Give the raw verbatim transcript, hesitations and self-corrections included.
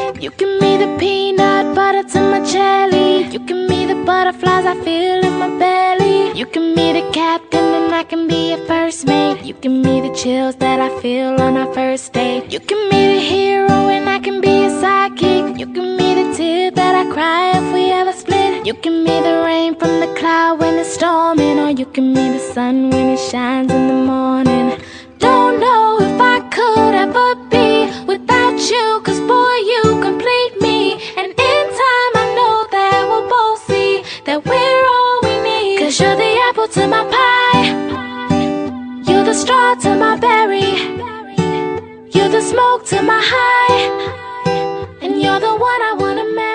You give me the peanut butter to my jelly. You give me the butterflies I feel in my belly. You give me the captain and I can be your first mate. You give me the chills that I feel on our first date. You give me the hero and I can be your sidekick. You give me the tear that I cry if we ever split. You give me the rain from the cloud when it's storming, or you give me the sun when it shines in the morning. Don't know if I could ever be without you, cause boy you complete me. And in time I know that we'll both see that we're all we need. Cause you're the apple to my pie, you're the straw to my berry, you're the smoke to my high, and you're the one I wanna marry.